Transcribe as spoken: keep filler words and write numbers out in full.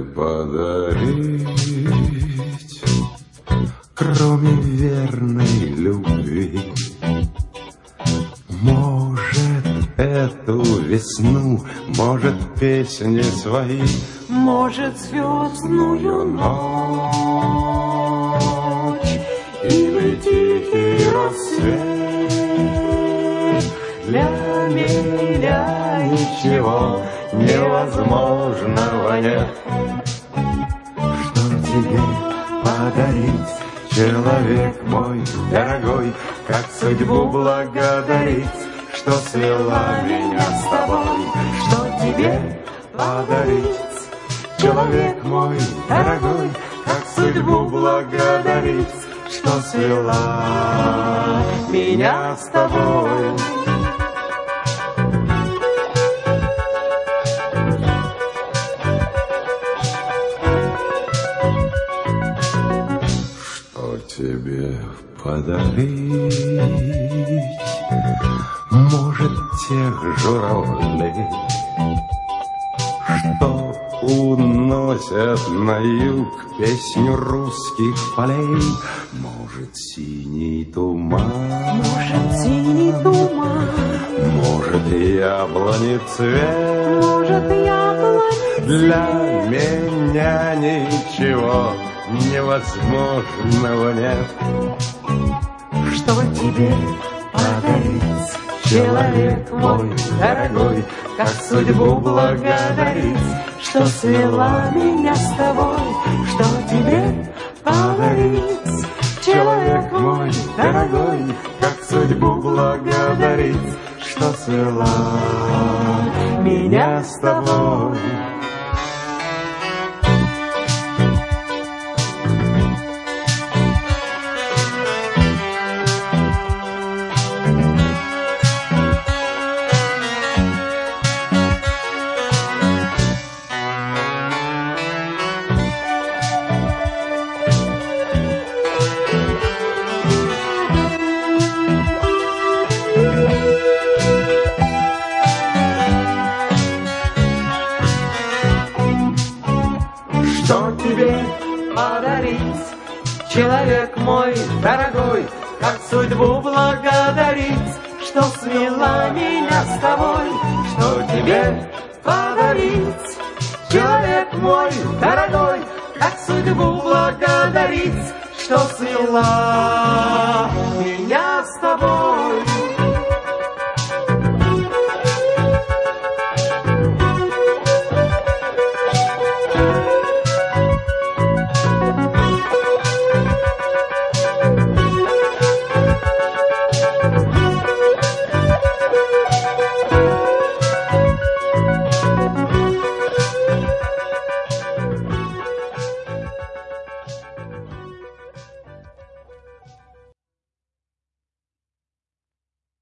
подарить, кроме верной любви? Может, эту весну, может, песни свои, может, звездную ночь или тихий рассвет. Для меня ничего невозможного нет. Что тебе подарить, человек мой дорогой, как судьбу благодарить, что свела меня с тобой? Что тебе подарить, человек мой дорогой, как судьбу благодарить, что свела меня с тобой? Тебе подарить, может, тех журавлей, что уносят на юг песню русских полей, может, синий туман, может, синий туман, может, яблони цвет, может, яблони для меня ничего невозможного нет. Что тебе подарить, человек мой дорогой, как судьбу благодарить, что свела меня с тобой? Что тебе подарить, человек мой дорогой, как судьбу благодарить, что свела меня с тобой? Что тебе подарить, человек мой дорогой, как судьбу благодарить, что свела меня с тобой? Что тебе подарить, человек мой дорогой, как судьбу благодарить, что свела меня с тобой? Thank you.